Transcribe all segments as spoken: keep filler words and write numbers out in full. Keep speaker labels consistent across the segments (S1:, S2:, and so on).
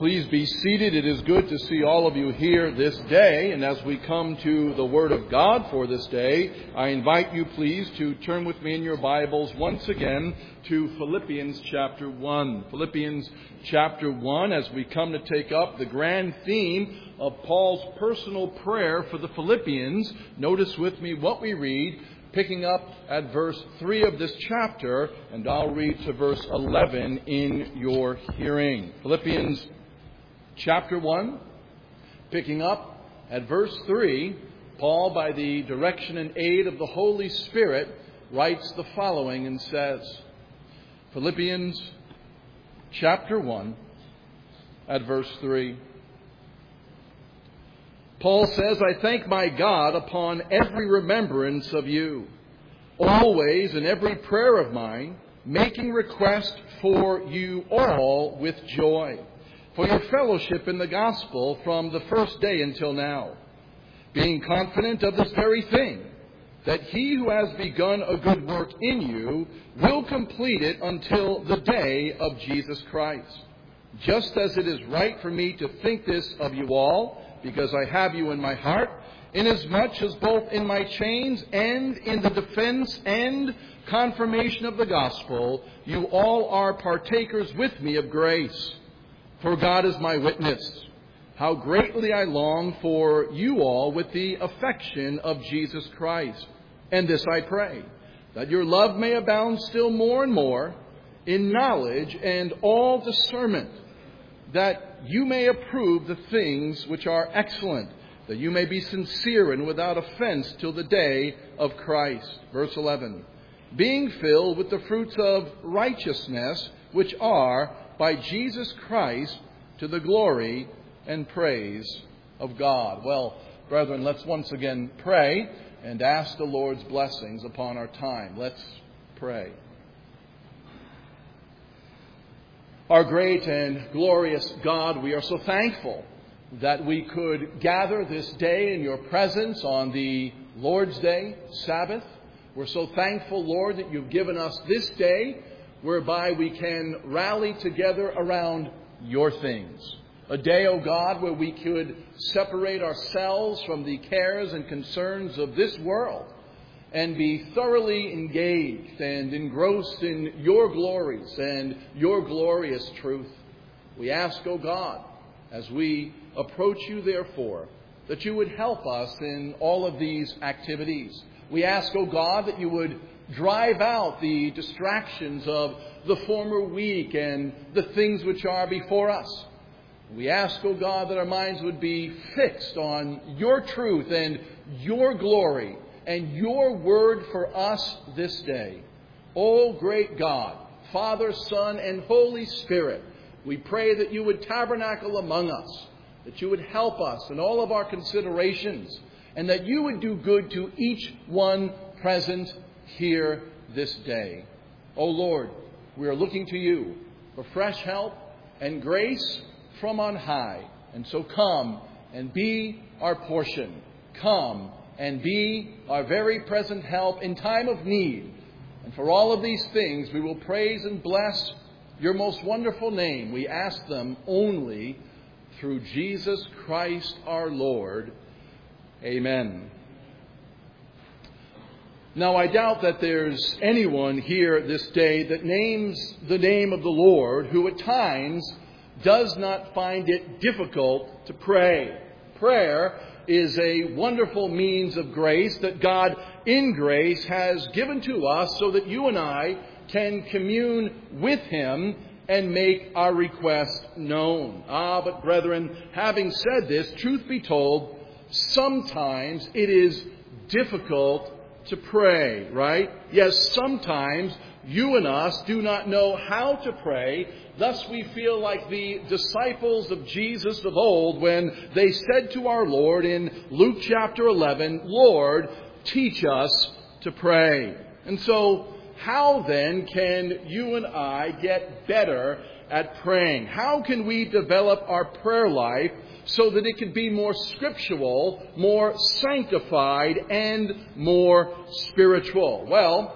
S1: Please be seated. It is good to see all of you here this day. And as we come to the Word of God for this day, I invite you, please, to turn with me in your Bibles once again to Philippians chapter one. Philippians chapter one, as we come to take up the grand theme of Paul's personal prayer for the Philippians. Notice with me what we read, picking up at verse three of this chapter, and I'll read to verse eleven in your hearing. Philippians Chapter one, picking up at verse three, Paul, by the direction and aid of the Holy Spirit, writes the following and says, Philippians chapter one, at verse three. Paul says, I thank my God upon every remembrance of you, always in every prayer of mine, making request for you all with joy, for your fellowship in the gospel from the first day until now, being confident of this very thing, that he who has begun a good work in you will complete it until the day of Jesus Christ. Just as it is right for me to think this of you all, because I have you in my heart, inasmuch as both in my chains and in the defense and confirmation of the gospel, you all are partakers with me of grace. For God is my witness, how greatly I long for you all with the affection of Jesus Christ. And this I pray, that your love may abound still more and more in knowledge and all discernment, that you may approve the things which are excellent, that you may be sincere and without offense till the day of Christ. Verse eleven. Being filled with the fruits of righteousness, which are by Jesus Christ, to the glory and praise of God. Well, brethren, let's once again pray and ask the Lord's blessings upon our time. Let's pray. Our great and glorious God, we are so thankful that we could gather this day in your presence on the Lord's Day, Sabbath. We're so thankful, Lord, that you've given us this day whereby we can rally together around your things. A day, O God, where we could separate ourselves from the cares and concerns of this world and be thoroughly engaged and engrossed in your glories and your glorious truth. We ask, O God, as we approach you, therefore, that you would help us in all of these activities. We ask, O God, that you would drive out the distractions of the former week and the things which are before us. We ask, O God, that our minds would be fixed on your truth and your glory and your word for us this day. O great God, Father, Son, and Holy Spirit, we pray that you would tabernacle among us, that you would help us in all of our considerations, and that you would do good to each one present here this day. O Lord, we are looking to you for fresh help and grace from on high. And so come and be our portion. Come and be our very present help in time of need. And for all of these things, we will praise and bless your most wonderful name. We ask them only through Jesus Christ our Lord. Amen. Now, I doubt that there's anyone here this day that names the name of the Lord who at times does not find it difficult to pray. Prayer is a wonderful means of grace that God in grace has given to us so that you and I can commune with Him and make our request known. Ah, but brethren, having said this, truth be told, sometimes it is difficult to pray, right? Yes, sometimes you and us do not know how to pray. Thus we feel like the disciples of Jesus of old when they said to our Lord in Luke chapter eleven, Lord, teach us to pray. And so how then can you and I get better at praying? How can we develop our prayer life so that it can be more scriptural, more sanctified, and more spiritual? Well,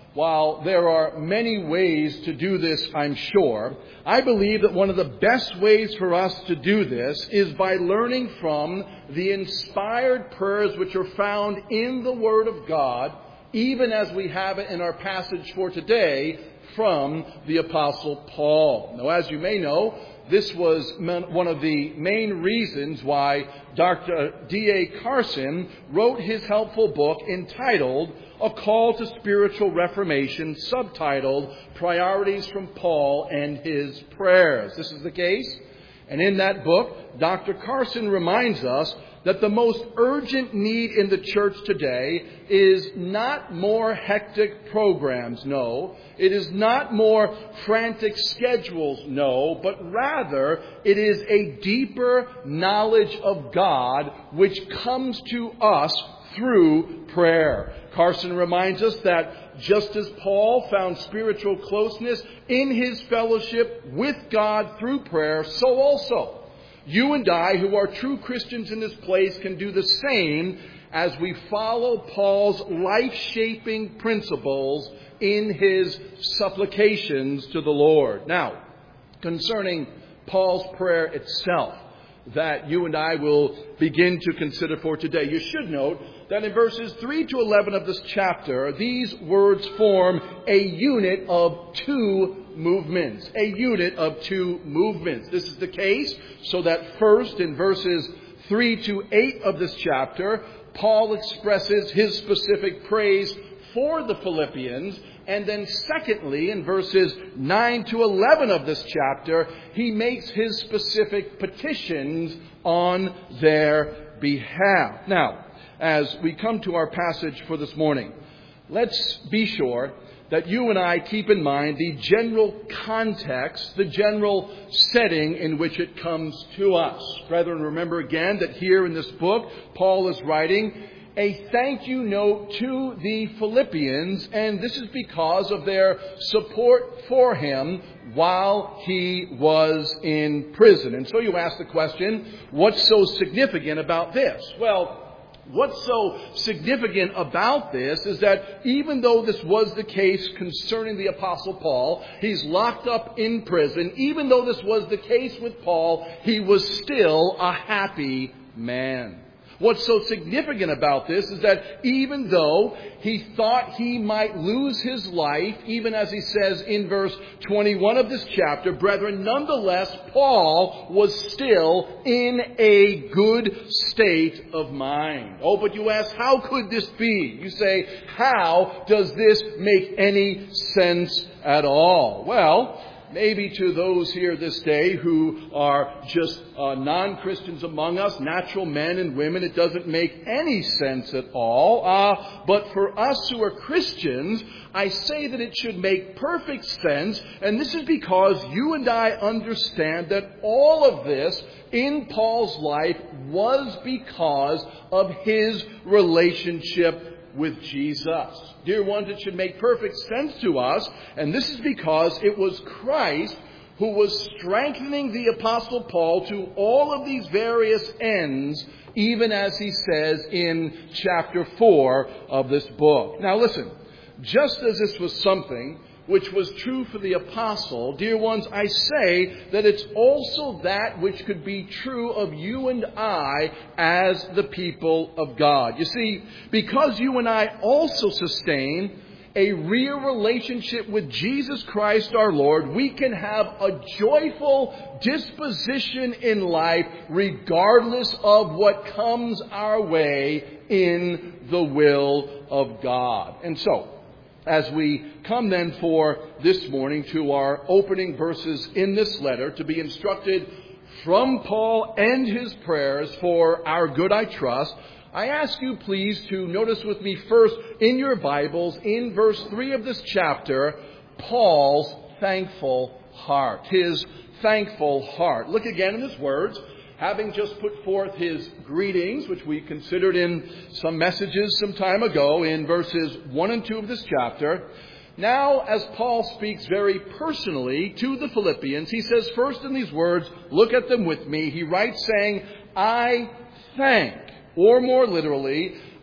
S1: while there are many ways to do this, I'm sure, I believe that one of the best ways for us to do this is by learning from the inspired prayers which are found in the Word of God, even as we have it in our passage for today from the Apostle Paul. Now, as you may know, this was one of the main reasons why Doctor D A Carson wrote his helpful book entitled A Call to Spiritual Reformation, subtitled Priorities from Paul and His Prayers. This is the case. And in that book, Doctor Carson reminds us that the most urgent need in the church today is not more hectic programs, no. It is not more frantic schedules, no. But rather, it is a deeper knowledge of God which comes to us through prayer. Carson reminds us that just as Paul found spiritual closeness in his fellowship with God through prayer, so also you and I, who are true Christians in this place, can do the same as we follow Paul's life-shaping principles in his supplications to the Lord. Now, concerning Paul's prayer itself, that you and I will begin to consider for today, you should note that in verses three to eleven of this chapter, these words form a unit of two movements. A unit of two movements. This is the case so that first, in verses three to eight of this chapter, Paul expresses his specific praise for the Philippians. And then secondly, in verses nine to eleven of this chapter, he makes his specific petitions on their behalf. Now, as we come to our passage for this morning, let's be sure that you and I keep in mind the general context, the general setting in which it comes to us. Brethren, remember again that here in this book, Paul is writing a thank you note to the Philippians, and this is because of their support for him while he was in prison. And so you ask the question, what's so significant about this? Well, what's so significant about this is that even though this was the case concerning the Apostle Paul, he's locked up in prison, even though this was the case with Paul, he was still a happy man. What's so significant about this is that even though he thought he might lose his life, even as he says in verse twenty-one of this chapter, brethren, nonetheless, Paul was still in a good state of mind. Oh, but you ask, how could this be? You say, how does this make any sense at all? Well, maybe to those here this day who are just uh, non-Christians among us, natural men and women, it doesn't make any sense at all. Uh, but for us who are Christians, I say that it should make perfect sense. And this is because you and I understand that all of this in Paul's life was because of his relationship with Jesus. Dear ones, it should make perfect sense to us, and this is because it was Christ who was strengthening the Apostle Paul to all of these various ends, even as he says in chapter four of this book. Now listen, just as this was something which was true for the apostle, dear ones, I say that it's also that which could be true of you and I as the people of God. You see, because you and I also sustain a real relationship with Jesus Christ our Lord, we can have a joyful disposition in life regardless of what comes our way in the will of God. And so, as we come then for this morning to our opening verses in this letter, to be instructed from Paul and his prayers for our good, I trust, I ask you please to notice with me first in your Bibles, in verse three of this chapter, Paul's thankful heart. His thankful heart. Look again in his words. Having just put forth his greetings, which we considered in some messages some time ago in verses one and two of this chapter, now as Paul speaks very personally to the Philippians, he says first in these words, look at them with me, he writes saying, I thank, or more literally,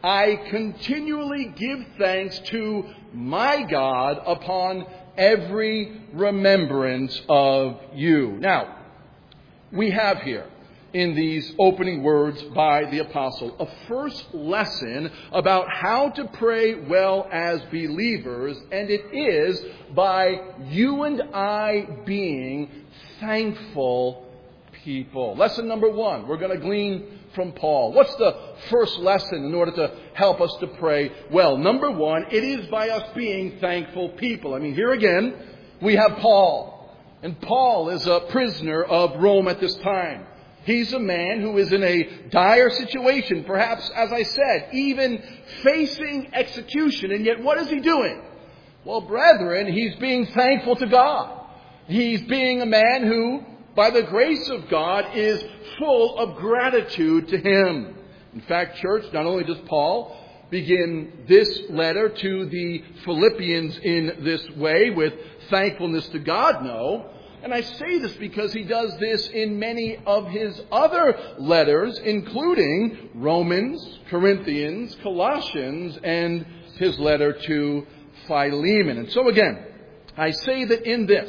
S1: I continually give thanks to my God upon every remembrance of you. Now, we have here in these opening words by the apostle a first lesson about how to pray well as believers, and it is by you and I being thankful people. Lesson number one, we're going to glean from Paul. What's the first lesson in order to help us to pray well? Number one, it is by us being thankful people. I mean, here again, we have Paul. And Paul is a prisoner of Rome at this time. He's a man who is in a dire situation, perhaps, as I said, even facing execution. And yet, what is he doing? Well, brethren, he's being thankful to God. He's being a man who, by the grace of God, is full of gratitude to Him. In fact, church, not only does Paul begin this letter to the Philippians in this way with thankfulness to God, no. And I say this because he does this in many of his other letters, including Romans, Corinthians, Colossians, and his letter to Philemon. And so again, I say that in this,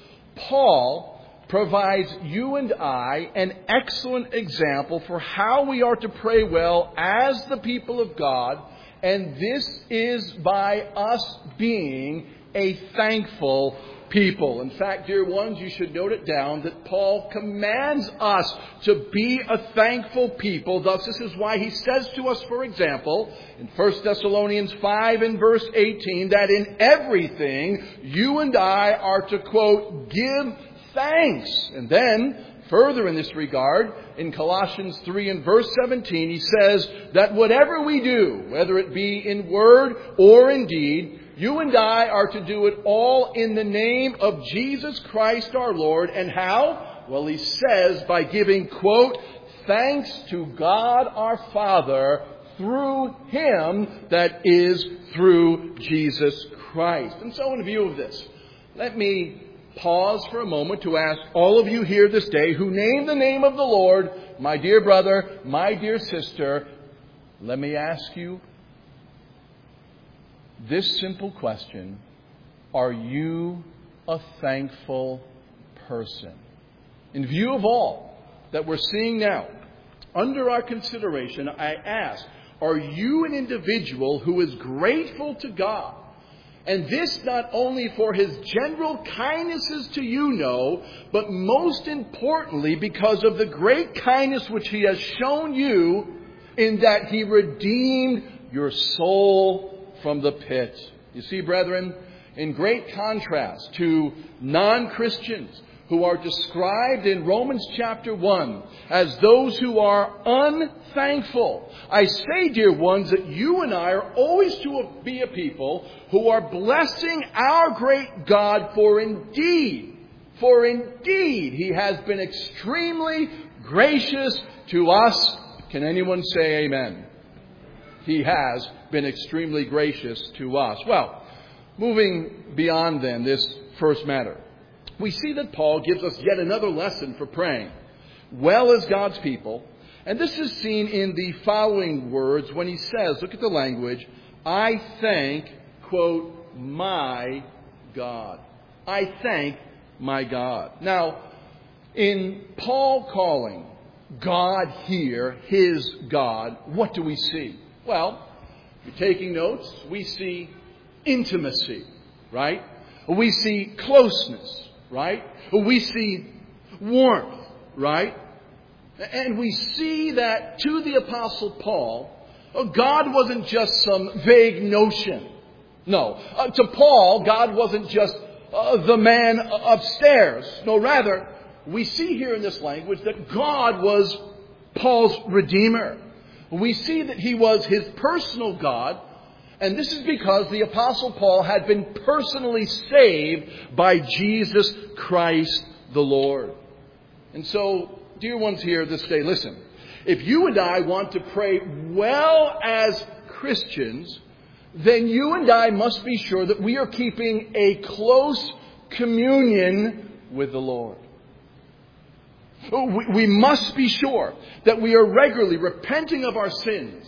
S1: Paul provides you and I an excellent example for how we are to pray well as the people of God. And this is by us being a thankful people. In fact, dear ones, you should note it down that Paul commands us to be a thankful people. Thus, this is why he says to us, for example, in First Thessalonians five and verse eighteen, that in everything you and I are to, quote, give thanks. And then, further in this regard, in Colossians three and verse seventeen, he says that whatever we do, whether it be in word or in deed, you and I are to do it all in the name of Jesus Christ our Lord. And how? Well, he says by giving, quote, thanks to God our Father through Him, that is, through Jesus Christ. And so in view of this, let me pause for a moment to ask all of you here this day who name the name of the Lord, my dear brother, my dear sister, let me ask you this simple question: are you a thankful person? In view of all that we're seeing now, under our consideration, I ask, are you an individual who is grateful to God? And this not only for His general kindnesses to you know, but most importantly because of the great kindness which He has shown you in that He redeemed your soul from the pit. You see, brethren, in great contrast to non-Christians who are described in Romans chapter one as those who are unthankful, I say, dear ones, that you and I are always to be a people who are blessing our great God, for indeed, for indeed, He has been extremely gracious to us. Can anyone say amen? He has been extremely gracious to us. Well, moving beyond then this first matter, we see that Paul gives us yet another lesson for praying well as God's people. And this is seen in the following words when he says, look at the language, I thank, quote, my God. I thank my God. Now, in Paul calling God here his God, what do we see? Well, if you're taking notes, we see intimacy, right? We see closeness, right? We see warmth, right? And we see that to the Apostle Paul, God wasn't just some vague notion. No. Uh, to Paul, God wasn't just uh, the man upstairs. No, rather, we see here in this language that God was Paul's Redeemer. We see that He was his personal God, and this is because the Apostle Paul had been personally saved by Jesus Christ the Lord. And so, dear ones here this day, listen. If you and I want to pray well as Christians, then you and I must be sure that we are keeping a close communion with the Lord. We must be sure that we are regularly repenting of our sins,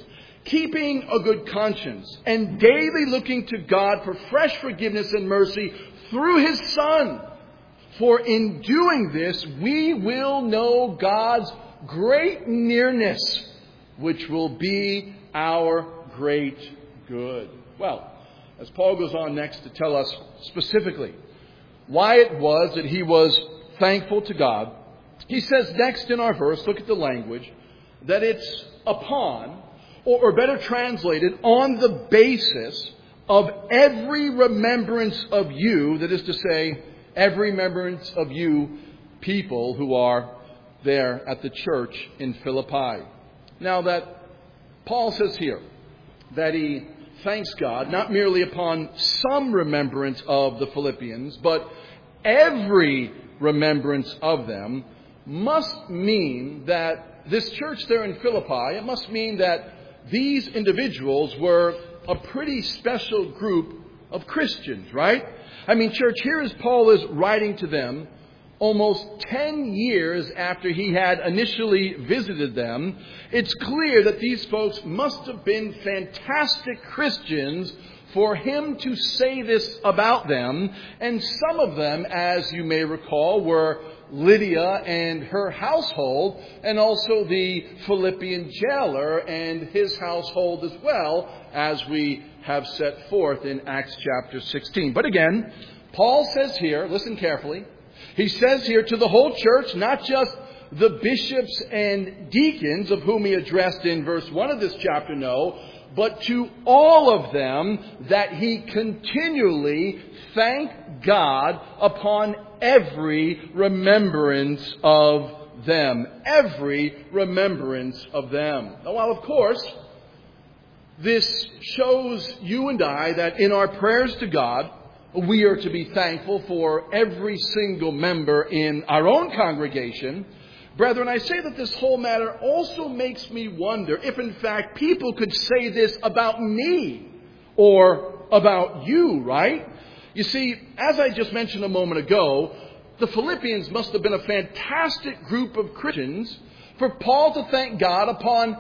S1: keeping a good conscience, and daily looking to God for fresh forgiveness and mercy through His Son. For in doing this, we will know God's great nearness, which will be our great good. Well, as Paul goes on next to tell us specifically why it was that he was thankful to God, he says next in our verse, look at the language, that it's upon, or, or better translated, on the basis of every remembrance of you, that is to say, every remembrance of you people who are there at the church in Philippi. Now that Paul says here that he thanks God not merely upon some remembrance of the Philippians, but every remembrance of them, must mean that this church there in Philippi, it must mean that these individuals were a pretty special group of Christians, right? I mean, church, here is Paul is writing to them almost ten years after he had initially visited them. It's clear that these folks must have been fantastic Christians for him to say this about them. And some of them, as you may recall, were Lydia and her household, and also the Philippian jailer and his household as well, as we have set forth in Acts chapter sixteen. But again, Paul says here, listen carefully, he says here to the whole church, not just the bishops and deacons of whom he addressed in verse one of this chapter, no, but to all of them, that he continually thank God upon every remembrance of them. Every remembrance of them. Now, while of course, this shows you and I that in our prayers to God, we are to be thankful for every single member in our own congregation. Brethren, I say that this whole matter also makes me wonder if in fact people could say this about me or about you, right? You see, as I just mentioned a moment ago, the Philippians must have been a fantastic group of Christians for Paul to thank God upon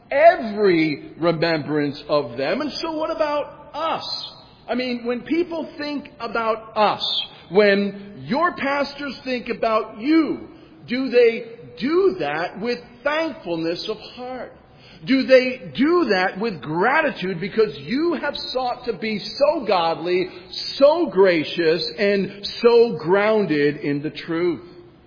S1: every remembrance of them. And so what about us? I mean, when people think about us, when your pastors think about you, do they do that with thankfulness of heart? Do they do that with gratitude because you have sought to be so godly, so gracious, and so grounded in the truth?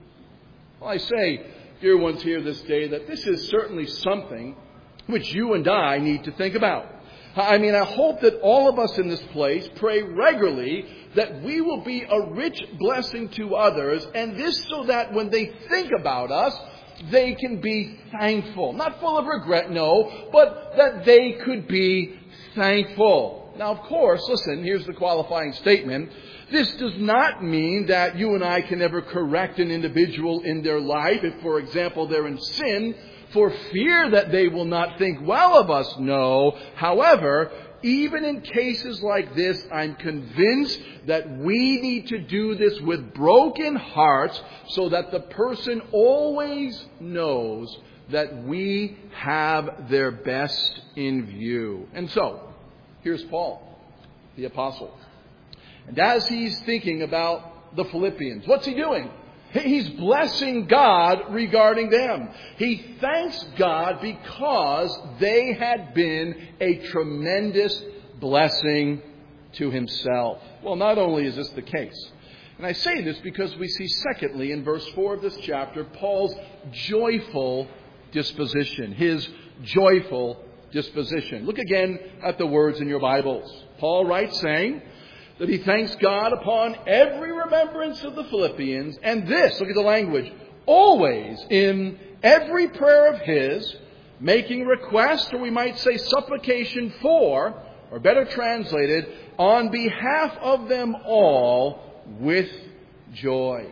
S1: Well, I say, dear ones here this day, that this is certainly something which you and I need to think about. I mean, I hope that all of us in this place pray regularly that we will be a rich blessing to others, and this so that when they think about us, they can be thankful. Not full of regret, no, but that they could be thankful. Now, of course, listen, here's the qualifying statement. This does not mean that you and I can ever correct an individual in their life if, for example, they're in sin, for fear that they will not think well of us. No. However, even in cases like this, I'm convinced that we need to do this with broken hearts so that the person always knows that we have their best in view. And so, here's Paul, the apostle. And as he's thinking about the Philippians, what's he doing? He's blessing God regarding them. He thanks God because they had been a tremendous blessing to himself. Well, not only is this the case, and I say this because we see secondly in verse four of this chapter, Paul's joyful disposition. His joyful disposition. Look again at the words in your Bibles. Paul writes saying that he thanks God upon every remembrance of the Philippians. And this, look at the language, always in every prayer of his, making request, or we might say supplication for, or better translated, on behalf of them all with joy.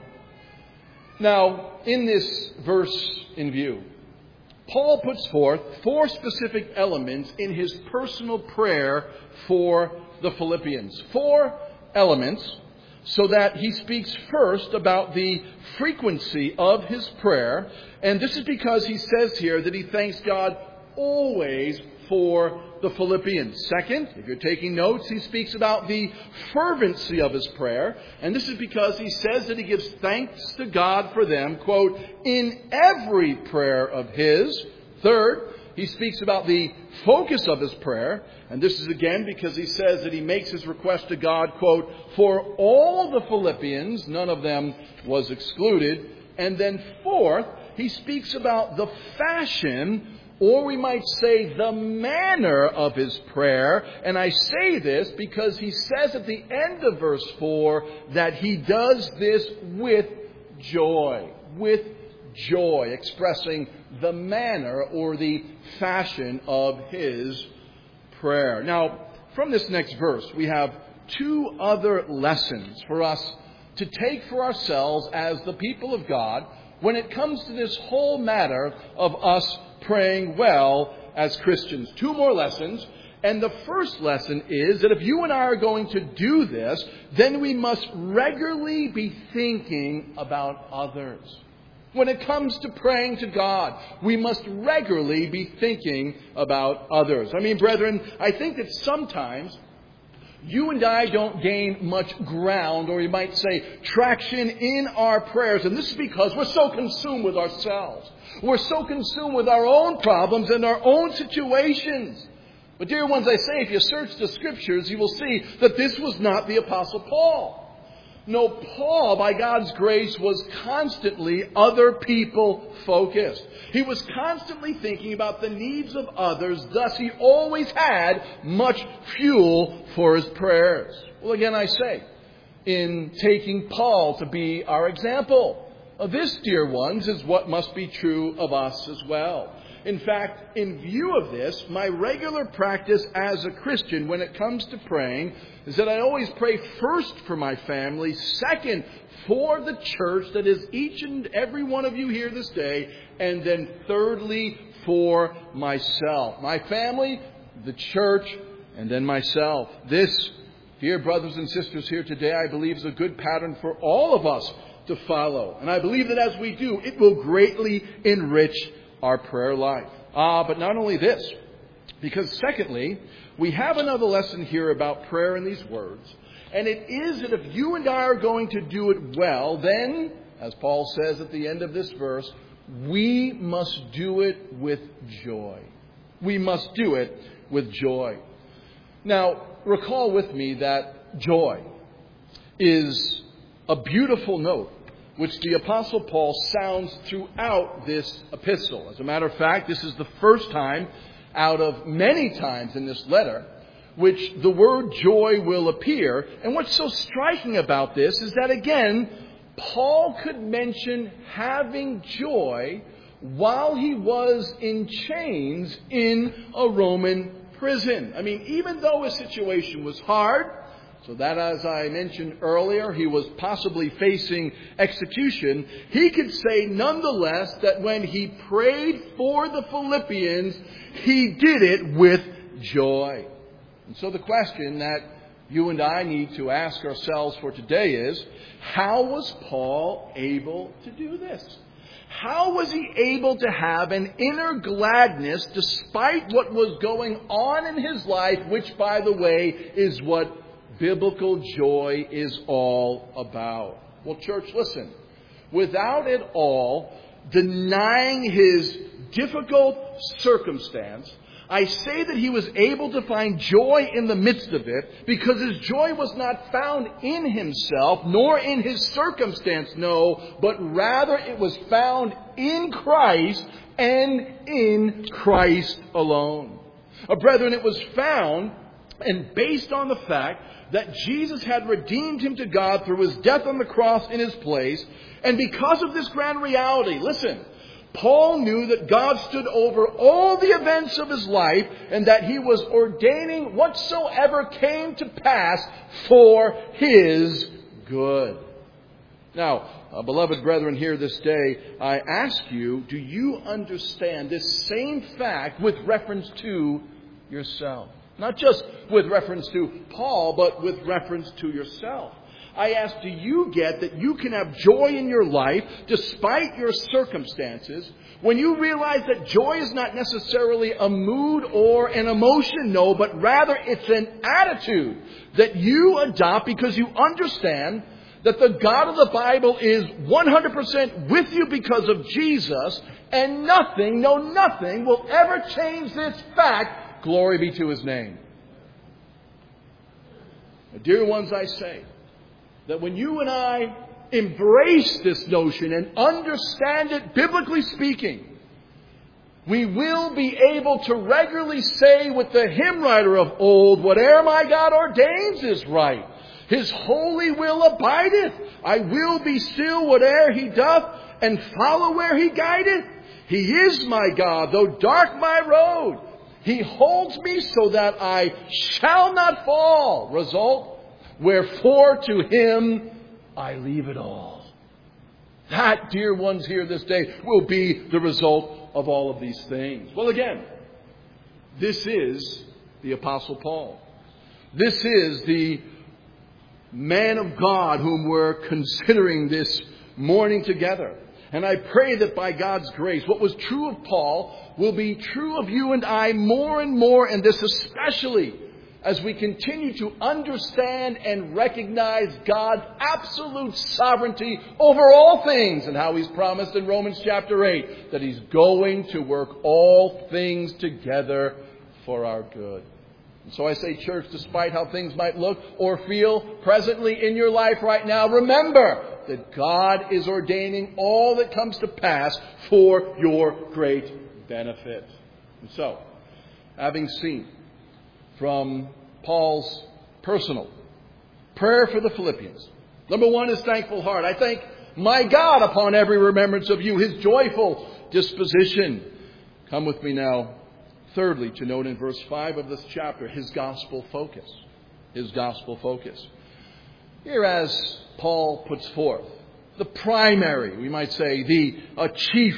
S1: Now, in this verse in view, Paul puts forth four specific elements in his personal prayer for the Philippians. Four elements, so that he speaks first about the frequency of his prayer. And this is because he says here that he thanks God always for the Philippians. Second, if you're taking notes, he speaks about the fervency of his prayer. And this is because he says that he gives thanks to God for them, quote, in every prayer of his. Third, he speaks about the focus of his prayer. And this is again because he says that he makes his request to God, quote, for all the Philippians, none of them was excluded. And then fourth, he speaks about the fashion, or we might say the manner of his prayer. And I say this because he says at the end of verse four that he does this with joy. With joy, expressing the manner or the fashion of his prayer. Now, from this next verse, we have two other lessons for us to take for ourselves as the people of God when it comes to this whole matter of us praying well as Christians. Two more lessons. And the first lesson is that if you and I are going to do this, then we must regularly be thinking about others. When it comes to praying to God, we must regularly be thinking about others. I mean, brethren, I think that sometimes you and I don't gain much ground, or you might say traction in our prayers. And this is because we're so consumed with ourselves. We're so consumed with our own problems and our own situations. But dear ones, I say, if you search the Scriptures, you will see that this was not the Apostle Paul. No, Paul, by God's grace, was constantly other people focused. He was constantly thinking about the needs of others. Thus, he always had much fuel for his prayers. Well, again, I say, in taking Paul to be our example, this, dear ones, is what must be true of us as well. In fact, in view of this, my regular practice as a Christian when it comes to praying is that I always pray first for my family, second for the church, that is each and every one of you here this day, and then thirdly for myself. My family, the church, and then myself. This, dear brothers and sisters here today, I believe is a good pattern for all of us to follow. And I believe that as we do, it will greatly enrich our prayer life. Ah, but not only this, because secondly, we have another lesson here about prayer in these words. And it is that if you and I are going to do it well, then, as Paul says at the end of this verse, we must do it with joy. We must do it with joy. Now, recall with me that joy is a beautiful note which the Apostle Paul sounds throughout this epistle. As a matter of fact, this is the first time out of many times in this letter which the word joy will appear. And what's so striking about this is that, again, Paul could mention having joy while he was in chains in a Roman prison. I mean, even though his situation was hard, so that, as I mentioned earlier, he was possibly facing execution, he could say nonetheless that when he prayed for the Philippians, he did it with joy. And so the question that you and I need to ask ourselves for today is, how was Paul able to do this? How was he able to have an inner gladness despite what was going on in his life, which, by the way, is what biblical joy is all about? Well, church, listen. Without at all denying his difficult circumstance, I say that he was able to find joy in the midst of it because his joy was not found in himself nor in his circumstance, no, but rather it was found in Christ and in Christ alone. Uh, brethren, it was found and based on the fact that Jesus had redeemed him to God through his death on the cross in his place. And because of this grand reality, listen, Paul knew that God stood over all the events of his life and that he was ordaining whatsoever came to pass for his good. Now, uh, beloved brethren here this day, I ask you, do you understand this same fact with reference to yourself? Not just with reference to Paul, but with reference to yourself. I ask, do you get that you can have joy in your life despite your circumstances when you realize that joy is not necessarily a mood or an emotion, no, but rather it's an attitude that you adopt because you understand that the God of the Bible is one hundred percent with you because of Jesus, and nothing, no nothing, will ever change this fact. Glory be to His name. Dear ones, I say that when you and I embrace this notion and understand it biblically speaking, we will be able to regularly say with the hymn writer of old, whate'er my God ordains is right. His holy will abideth. I will be still whate'er He doth, and follow where He guideth. He is my God, though dark my road. He holds me so that I shall not fall. Result, wherefore to Him I leave it all. That, dear ones here this day, will be the result of all of these things. Well, again, this is the Apostle Paul. This is the man of God whom we're considering this morning together. And I pray that by God's grace, what was true of Paul will be true of you and I more and more, and this especially as we continue to understand and recognize God's absolute sovereignty over all things, and how He's promised in Romans chapter eight that He's going to work all things together for our good. And so I say, church, despite how things might look or feel presently in your life right now, remember that God is ordaining all that comes to pass for your great benefit. And so, having seen from Paul's personal prayer for the Philippians, number one is thankful heart. I thank my God upon every remembrance of you, His joyful disposition. Come with me now, thirdly, to note in verse five of this chapter, His gospel focus. His gospel focus. Here, as Paul puts forth the primary, we might say, the a chief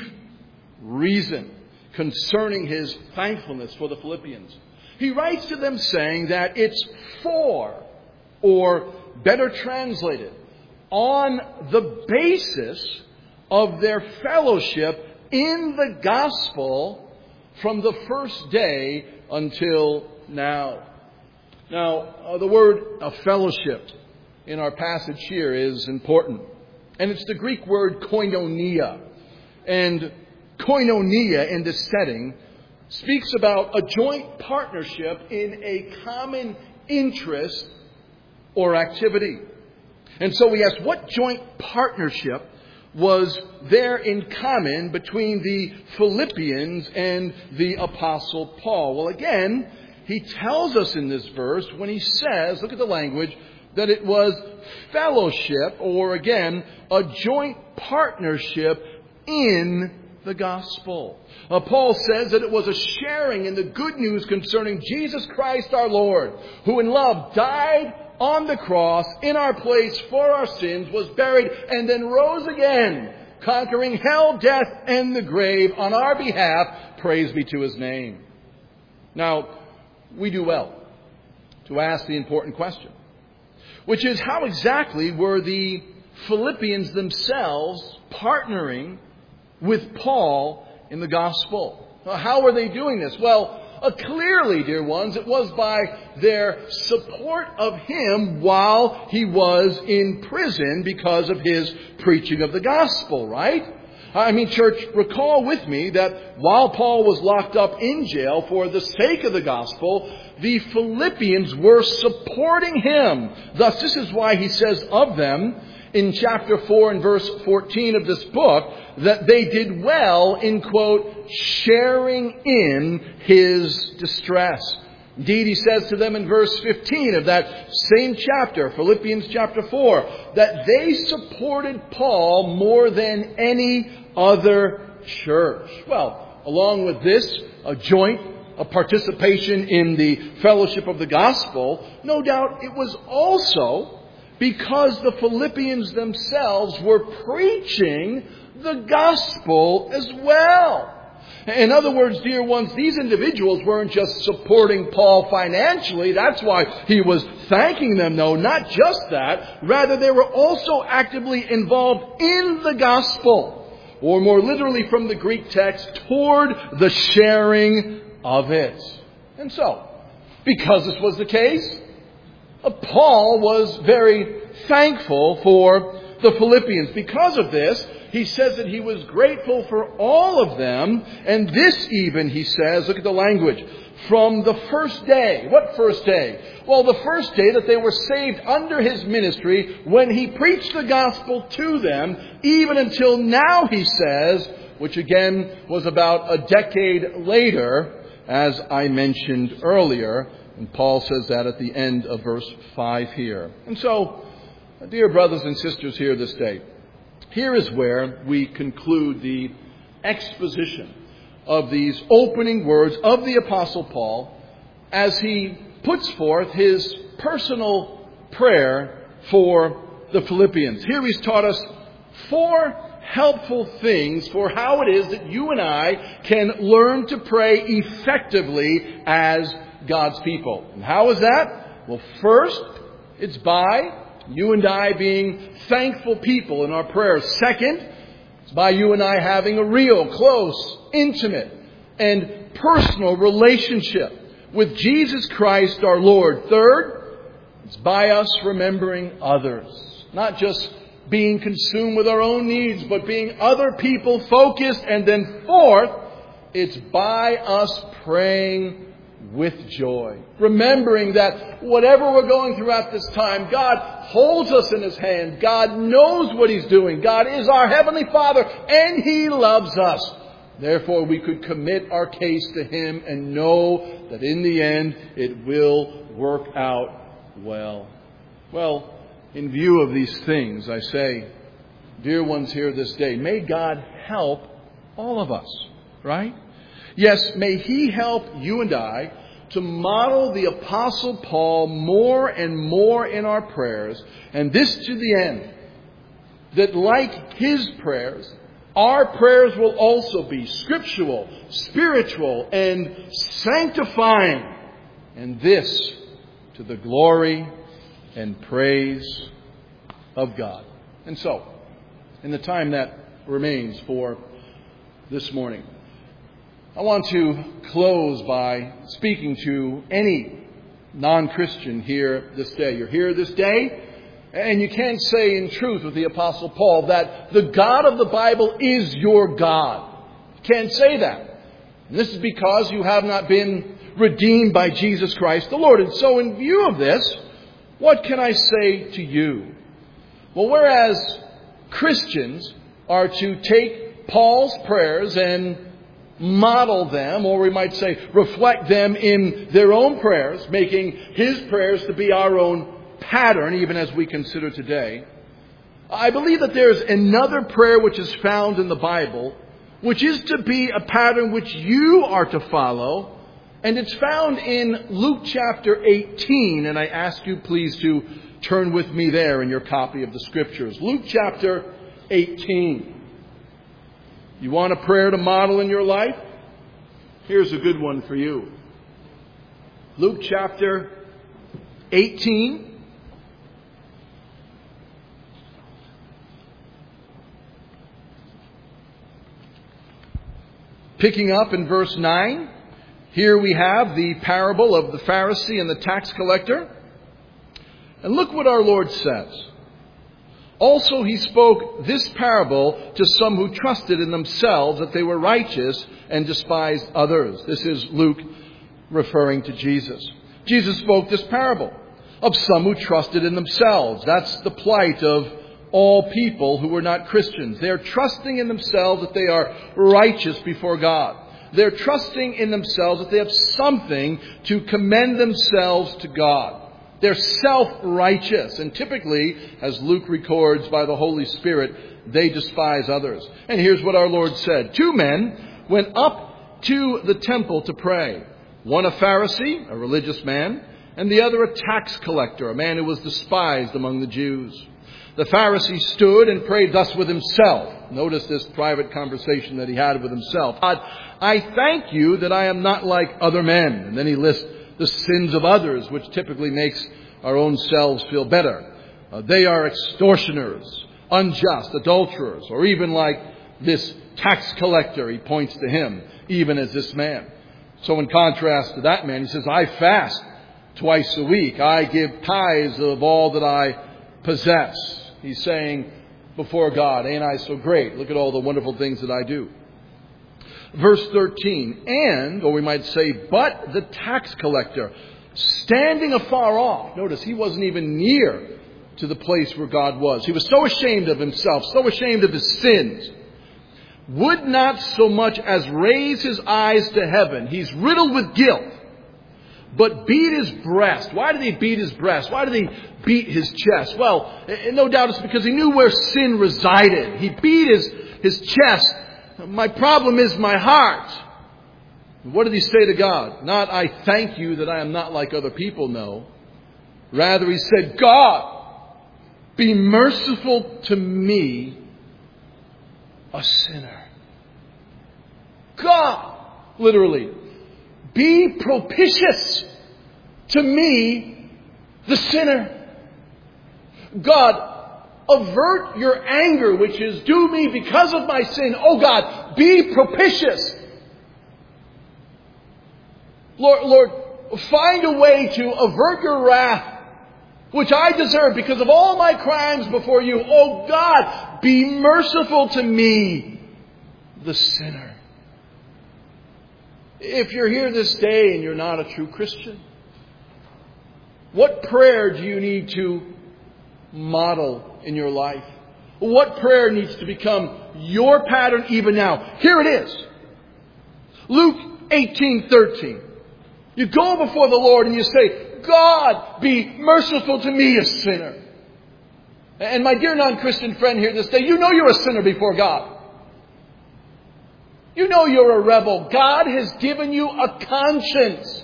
S1: reason concerning his thankfulness for the Philippians. He writes to them saying that it's for, or better translated, on the basis of their fellowship in the gospel from the first day until now. Now, uh, the word uh, fellowship in our passage here is important. And it's the Greek word koinonia. And koinonia in this setting speaks about a joint partnership in a common interest or activity. And so we ask, what joint partnership was there in common between the Philippians and the Apostle Paul? Well, again, he tells us in this verse when he says, look at the language, that it was fellowship, or again, a joint partnership in the gospel. Uh, Paul says that it was a sharing in the good news concerning Jesus Christ our Lord, who in love died on the cross in our place for our sins, was buried, and then rose again, conquering hell, death, and the grave on our behalf. Praise be to His name. Now, we do well to ask the important question, which is, how exactly were the Philippians themselves partnering with Paul in the gospel? How were they doing this? Well, uh, clearly, dear ones, it was by their support of him while he was in prison because of his preaching of the gospel, right? I mean, church, recall with me that while Paul was locked up in jail for the sake of the gospel, the Philippians were supporting him. Thus, this is why he says of them in chapter four and verse fourteen of this book that they did well in, quote, sharing in his distress. Indeed, he says to them in verse fifteen of that same chapter, Philippians chapter four, that they supported Paul more than any other church. Well, along with this, a joint, a participation in the fellowship of the gospel, no doubt it was also because the Philippians themselves were preaching the gospel as well. In other words, dear ones, these individuals weren't just supporting Paul financially. That's why he was thanking them. No, not just that. Rather, they were also actively involved in the gospel. or more literally from the Greek text, toward the sharing of it. And so, because this was the case, Paul was very thankful for the Philippians. Because of this, he says that he was grateful for all of them. And this even, he says, look at the language, from the first day. What first day? Well, the first day that they were saved under his ministry, when he preached the gospel to them, even until now, he says, which again was about a decade later, as I mentioned earlier. And Paul says that at the end of verse five here. And so, dear brothers and sisters here this day, here is where we conclude the exposition of these opening words of the Apostle Paul as he puts forth his personal prayer for the Philippians. Here he's taught us four helpful things for how it is that you and I can learn to pray effectively as God's people. And how is that? Well, first, it's by you and I being thankful people in our prayers. Second, it's by you and I having a real, close, intimate, and personal relationship with Jesus Christ our Lord. Third, it's by us remembering others. Not just being consumed with our own needs, but being other people focused. And then fourth, it's by us praying with joy. Remembering that whatever we're going through at this time, God holds us in His hand. God knows what He's doing. God is our Heavenly Father, and He loves us. Therefore, we could commit our case to Him and know that in the end, it will work out well. Well, in view of these things, I say, dear ones here this day, may God help all of us, right? Yes, may He help you and I to model the Apostle Paul more and more in our prayers, and this to the end, that like his prayers, our prayers will also be scriptural, spiritual, and sanctifying, and this to the glory and praise of God. And so, in the time that remains for this morning, I want to close by speaking to any non-Christian here this day. You're here this day, and you can't say in truth with the Apostle Paul that the God of the Bible is your God. You can't say that. And this is because you have not been redeemed by Jesus Christ the Lord. And so in view of this, what can I say to you? Well, whereas Christians are to take Paul's prayers and model them, or we might say reflect them in their own prayers, making his prayers to be our own pattern, even as we consider today, I believe that there's another prayer which is found in the Bible, which is to be a pattern which you are to follow, and it's found in Luke chapter eighteen, and I ask you please to turn with me there in your copy of the Scriptures. Luke chapter eighteen. You want a prayer to model in your life? Here's a good one for you. Luke chapter eighteen. Picking up in verse nine, here we have the parable of the Pharisee and the tax collector. And look what our Lord says. Also he spoke this parable to some who trusted in themselves that they were righteous and despised others. This is Luke referring to Jesus. Jesus spoke this parable of some who trusted in themselves. That's the plight of all people who were not Christians. They're trusting in themselves that they are righteous before God. They're trusting in themselves that they have something to commend themselves to God. They're self-righteous. And typically, as Luke records by the Holy Spirit, they despise others. And here's what our Lord said. Two men went up to the temple to pray. One a Pharisee, a religious man, and the other a tax collector, a man who was despised among the Jews. The Pharisee stood and prayed thus with himself. Notice this private conversation that he had with himself. God, I thank you that I am not like other men. And then he lists the sins of others, which typically makes our own selves feel better. Uh, they are extortioners, unjust, adulterers, or even like This tax collector, he points to him, even as this man. So in contrast to that man, he says, I fast twice a week. I give tithes of all that I possess. He's saying before God, ain't I so great? Look at all the wonderful things that I do. Verse thirteen, and, or we might say, but the tax collector, standing afar off. Notice, he wasn't even near to the place where God was. He was so ashamed of himself, so ashamed of his sins, would not so much as raise his eyes to heaven. He's riddled with guilt, but beat his breast. Why did he beat his breast? Why did he beat his chest? Well, no doubt it's because he knew where sin resided. He beat his, his chest. My problem is my heart. What did he say to God? Not, I thank you that I am not like other people, no. Rather, he said, God, be merciful to me, a sinner. God, literally, be propitious to me, the sinner. God, avert your anger, which is due me because of my sin. Oh God, be propitious. Lord, Lord, find a way to avert your wrath, which I deserve because of all my crimes before you. Oh God, be merciful to me, the sinner. If you're here this day and you're not a true Christian, what prayer do you need to model in your life? What prayer needs to become your pattern even now? Here it is. Luke eighteen thirteen. You go before the Lord and you say, God, be merciful to me, a sinner. And my dear non-Christian friend here this day, you know you're a sinner before God. You know you're a rebel. God has given you a conscience.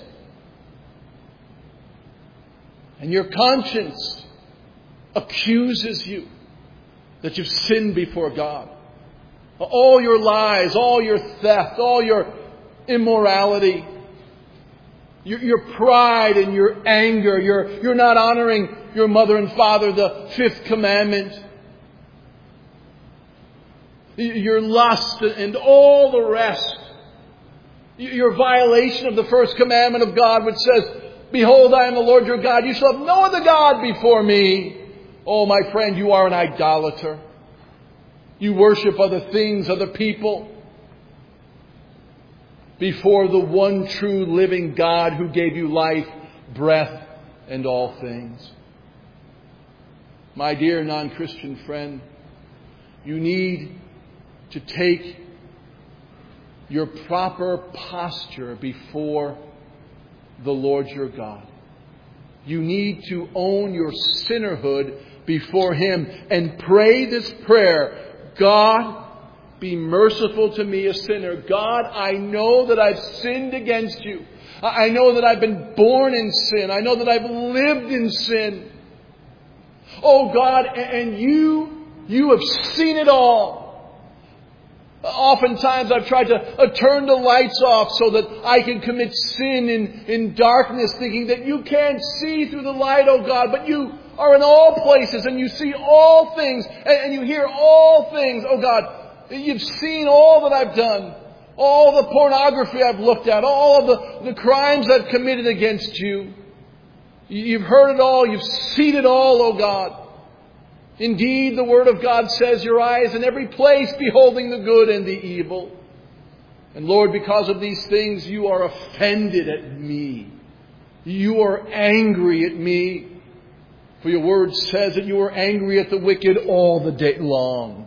S1: And your conscience accuses you that you've sinned before God. All your lies, all your theft, all your immorality, your, your pride and your anger, you're, you're not honoring your mother and father, the fifth commandment, your lust and all the rest, your violation of the first commandment of God, which says, behold, I am the Lord your God. You shall have no other God before me. Oh, my friend, you are an idolater. You worship other things, other people, before the one true living God who gave you life, breath, and all things. My dear non-Christian friend, you need to take your proper posture before the Lord your God. You need to own your sinnerhood before Him and pray this prayer. God, be merciful to me, a sinner. God, I know that I've sinned against you. I know that I've been born in sin. I know that I've lived in sin. Oh God, and you, you have seen it all. Oftentimes I've tried to uh, turn the lights off so that I can commit sin in, in darkness, thinking that you can't see through the light, oh God, but you are in all places and you see all things and, and you hear all things, oh God. You've seen all that I've done, all the pornography I've looked at, all of the, the crimes I've committed against you. You've heard it all, you've seen it all, oh God. Indeed, the Word of God says, your eyes in every place beholding the good and the evil. And Lord, because of these things, you are offended at me. You are angry at me. For your Word says that you are angry at the wicked all the day long.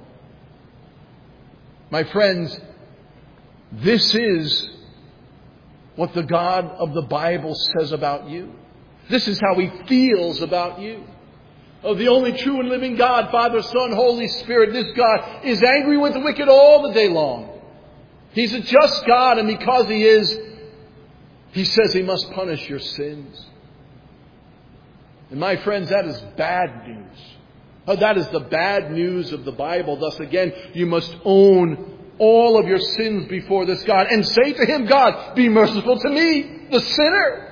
S1: My friends, this is what the God of the Bible says about you. This is how He feels about you. Of the only true and living God, Father, Son, Holy Spirit, this God is angry with the wicked all the day long. He's a just God, and because He is, He says He must punish your sins. And my friends, that is bad news. Oh, that is the bad news of the Bible. Thus again, you must own all of your sins before this God and say to Him, God, be merciful to me, the sinner.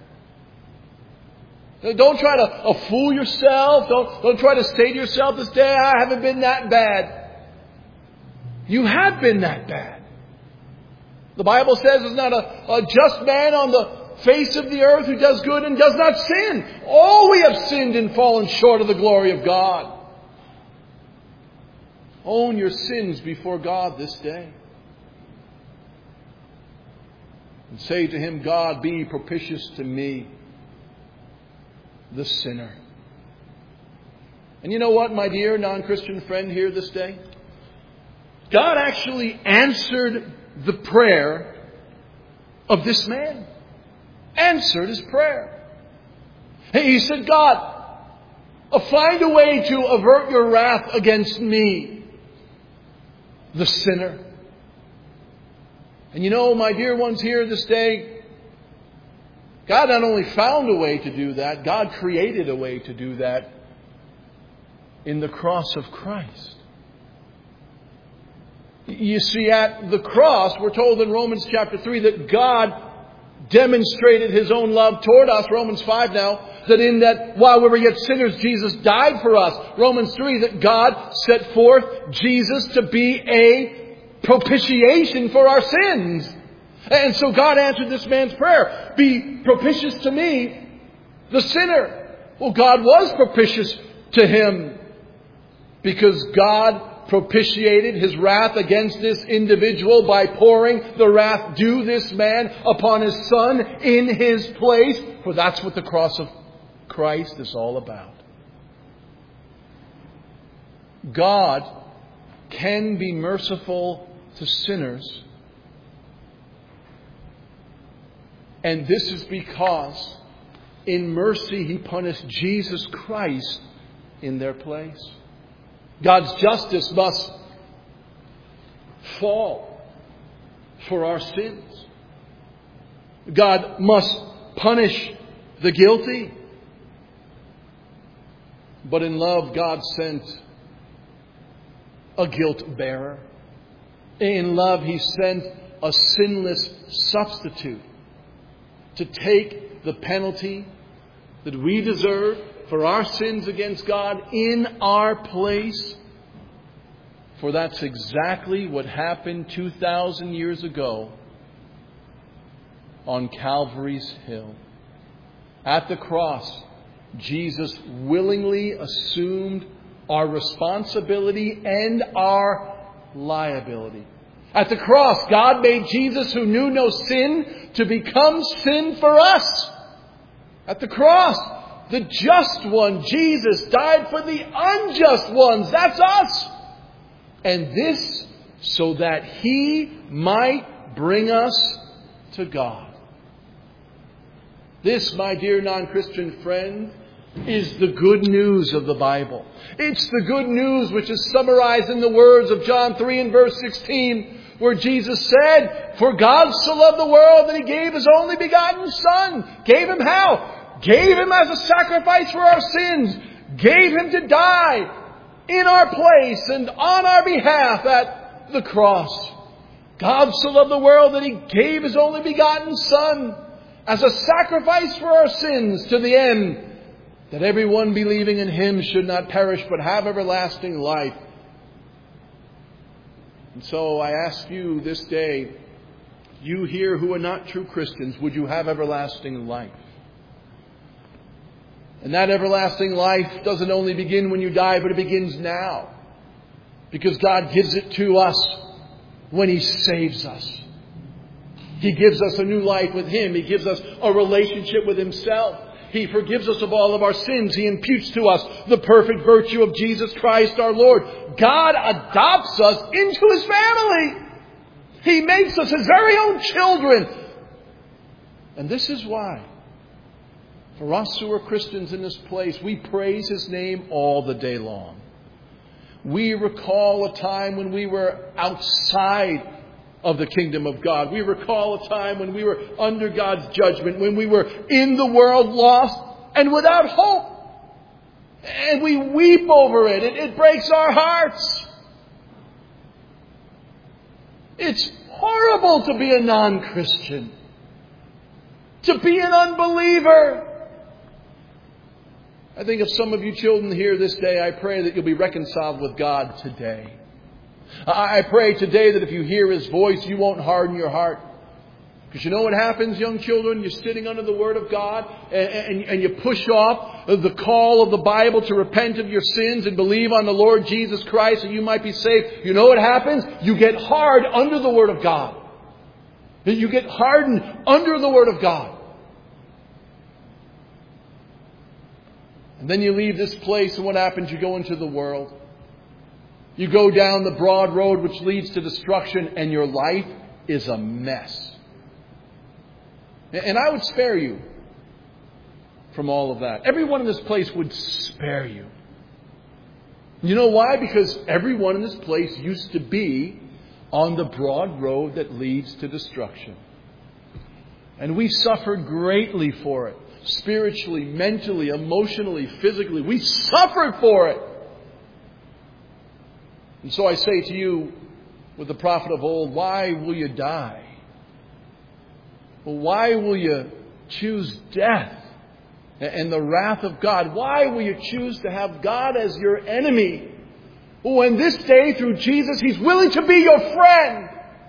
S1: Don't try to uh, fool yourself. Don't, don't try to say to yourself this day, I haven't been that bad. You have been that bad. The Bible says there's not a, a just man on the face of the earth who does good and does not sin. All we have sinned and fallen short of the glory of God. Own your sins before God this day. And say to Him, God, be propitious to me, the sinner. And you know what, my dear non-Christian friend here this day? God actually answered the prayer of this man. Answered his prayer. He said, God, find a way to avert your wrath against me, the sinner. And you know, my dear ones here this day, God not only found a way to do that, God created a way to do that in the cross of Christ. You see, at the cross, we're told in Romans chapter three that God demonstrated His own love toward us. Romans five now, that in that while we were yet sinners, Jesus died for us. Romans three, that God set forth Jesus to be a propitiation for our sins. And so God answered this man's prayer. Be propitious to me, the sinner. Well, God was propitious to him because God propitiated His wrath against this individual by pouring the wrath due this man upon His Son in His place. For that's what the cross of Christ is all about. God can be merciful to sinners. And this is because in mercy He punished Jesus Christ in their place. God's justice must fall for our sins. God must punish the guilty. But in love, God sent a guilt bearer. In love, He sent a sinless substitute to take the penalty that we deserve for our sins against God in our place. For that's exactly what happened two thousand years ago on Calvary's Hill. At the cross, Jesus willingly assumed our responsibility and our liability. At the cross, God made Jesus, who knew no sin, to become sin for us. At the cross, the just one, Jesus, died for the unjust ones. That's us. And this so that He might bring us to God. This, my dear non-Christian friend, is the good news of the Bible. It's the good news which is summarized in the words of John three and verse sixteen, where Jesus said, "For God so loved the world that He gave His only begotten Son." Gave Him how? Gave Him as a sacrifice for our sins. Gave Him to die in our place and on our behalf at the cross. God so loved the world that He gave His only begotten Son as a sacrifice for our sins, to the end that everyone believing in Him should not perish but have everlasting life. And so I ask you this day, you here who are not true Christians, would you have everlasting life? And that everlasting life doesn't only begin when you die, but it begins now. Because God gives it to us when He saves us. He gives us a new life with Him. He gives us a relationship with Himself. He forgives us of all of our sins. He imputes to us the perfect virtue of Jesus Christ our Lord. God adopts us into His family. He makes us His very own children. And this is why, for us who are Christians in this place, we praise His name all the day long. We recall a time when we were outside of the kingdom of God. We recall a time when we were under God's judgment, when we were in the world lost and without hope. And we weep over it. It, it breaks our hearts. It's horrible to be a non-Christian, to be an unbeliever. I think of some of you children here this day, I pray that you'll be reconciled with God today. I pray today that if you hear His voice, you won't harden your heart. Because you know what happens, young children? You're sitting under the Word of God and, and, and you push off the call of the Bible to repent of your sins and believe on the Lord Jesus Christ and you might be saved. You know what happens? You get hard under the Word of God. You get hardened under the Word of God. And then you leave this place and what happens? You go into the world. You go down the broad road which leads to destruction and your life is a mess. And I would spare you from all of that. Everyone in this place would spare you. You know why? Because everyone in this place used to be on the broad road that leads to destruction. And we suffered greatly for it. Spiritually, mentally, emotionally, physically. We suffered for it. And so I say to you, with the prophet of old, why will you die? Well, why will you choose death and the wrath of God? Why will you choose to have God as your enemy? When this day, through Jesus, He's willing to be your friend.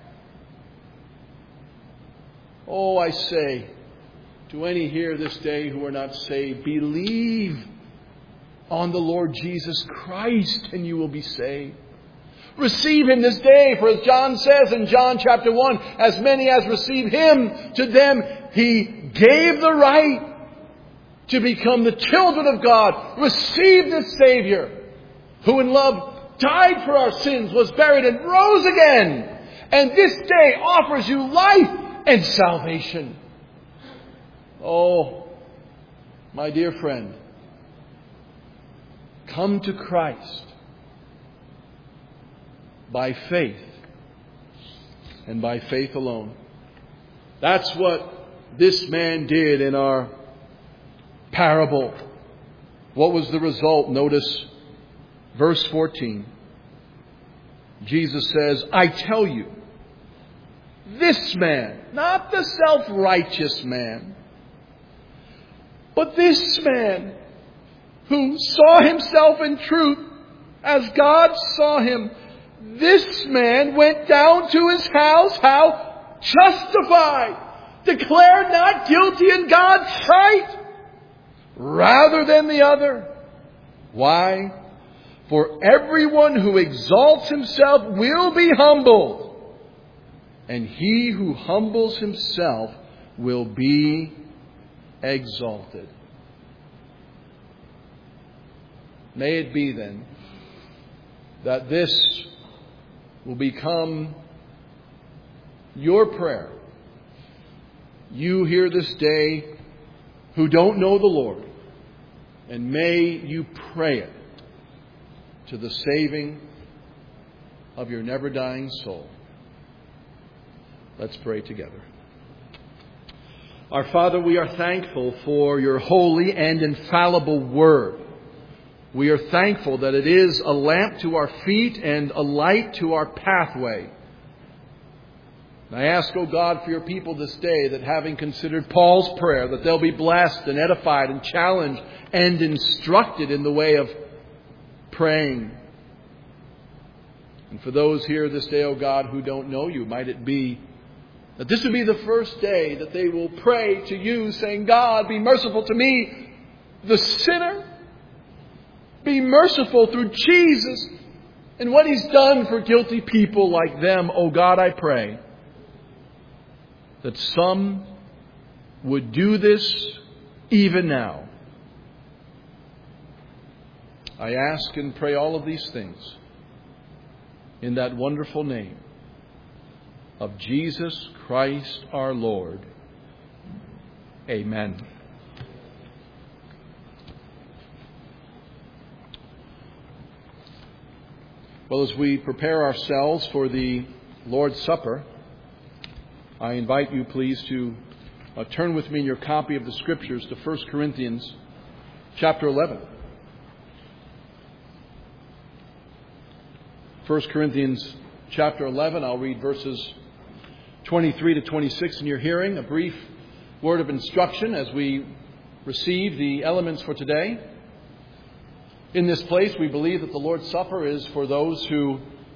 S1: Oh, I say to any here this day who are not saved, believe on the Lord Jesus Christ and you will be saved. Receive Him this day, for as John says in John chapter one, as many as receive Him, to them He gave the right to become the children of God. Receive this Savior, who in love died for our sins, was buried and rose again, and this day offers you life and salvation. Oh, my dear friend, come to Christ by faith and by faith alone. That's what this man did in our parable. What was the result? Notice verse fourteen. Jesus says, I tell you, this man, not the self-righteous man, but this man who saw himself in truth as God saw him, this man went down to his house, how? Justified, declared not guilty in God's sight, rather than the other. Why? For everyone who exalts himself will be humbled, and he who humbles himself will be exalted. May it be then that this will become your prayer. You here this day who don't know the Lord, and may you pray it to the saving of your never-dying soul. Let's pray together. Our Father, we are thankful for your holy and infallible Word. We are thankful that it is a lamp to our feet and a light to our pathway. And I ask, O God, for your people this day that having considered Paul's prayer, that they'll be blessed and edified and challenged and instructed in the way of praying. And for those here this day, O God, who don't know you, might it be that this would be the first day that they will pray to you, saying, God, be merciful to me, the sinner. Be merciful through Jesus and what He's done for guilty people like them. Oh God, I pray that some would do this even now. I ask and pray all of these things in that wonderful name of Jesus Christ our Lord. Amen. Well, as we prepare ourselves for the Lord's Supper, I invite you, please, to uh, turn with me in your copy of the Scriptures to First Corinthians chapter eleven. First Corinthians chapter eleven, I'll read verses twenty-three to twenty-six in your hearing, a brief word of instruction as we receive the elements for today. In this place, we believe that the Lord's Supper is for those who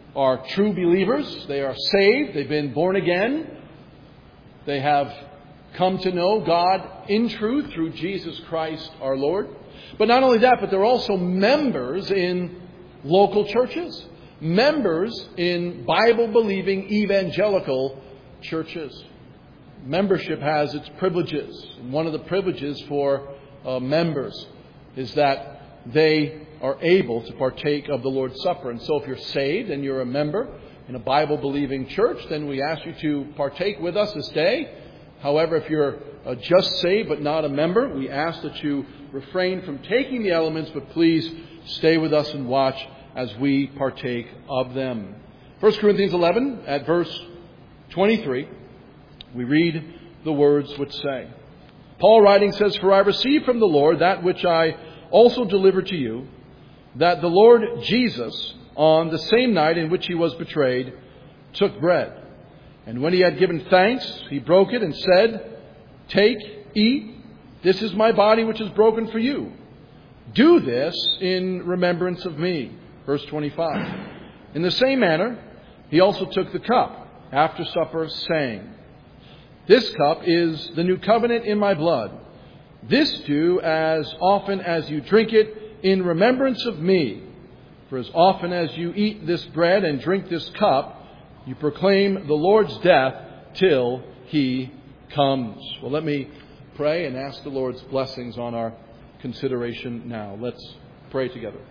S1: are true believers. They are saved. They've been born again. They have come to know God in truth through Jesus Christ our Lord. But not only that, but they're also members in local churches. Members in Bible-believing evangelical churches. Membership has its privileges. And one of the privileges for uh, members is that they are able to partake of the Lord's Supper. And so if you're saved and you're a member in a Bible-believing church, then we ask you to partake with us this day. However, if you're uh, just saved but not a member, we ask that you refrain from taking the elements, but please stay with us and watch as we partake of them. First Corinthians eleven, at verse twenty-three, we read the words which say, Paul writing says, For I received from the Lord that which I also delivered to you, that the Lord Jesus, on the same night in which he was betrayed, took bread. And when he had given thanks, he broke it and said, Take, eat, this is my body which is broken for you. Do this in remembrance of me. Verse twenty-five. In the same manner, he also took the cup after supper, saying, This cup is the new covenant in my blood. This do as often as you drink it in remembrance of me. For as often as you eat this bread and drink this cup, you proclaim the Lord's death till he comes. Well, let me pray and ask the Lord's blessings on our consideration now. Let's pray together.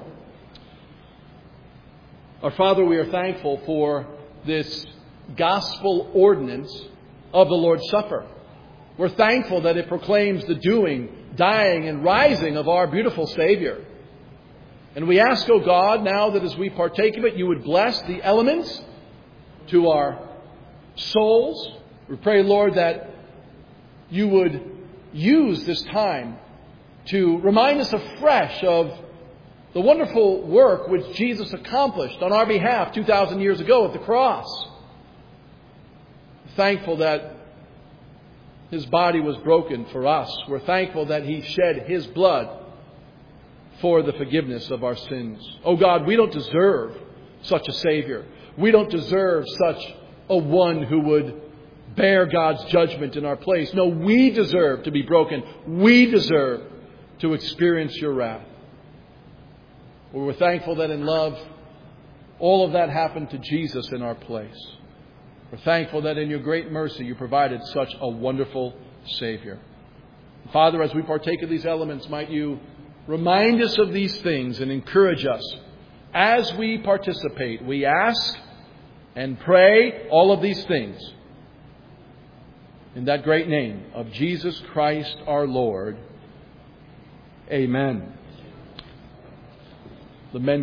S1: Our Father, we are thankful for this gospel ordinance of the Lord's Supper. We're thankful that it proclaims the doing, dying, and rising of our beautiful Savior. And we ask, O God, now that as we partake of it, you would bless the elements to our souls. We pray, Lord, that you would use this time to remind us afresh of the wonderful work which Jesus accomplished on our behalf two thousand years ago at the cross. Thankful that his body was broken for us. We're thankful that he shed his blood for the forgiveness of our sins. Oh God, we don't deserve such a Savior. We don't deserve such a one who would bear God's judgment in our place. No, we deserve to be broken. We deserve to experience your wrath. Well, we're thankful that in love, all of that happened to Jesus in our place. We're thankful that in your great mercy you provided such a wonderful Savior. Father, as we partake of these elements, might you remind us of these things and encourage us as we participate. We ask and pray all of these things in that great name of Jesus Christ our Lord. Amen. The men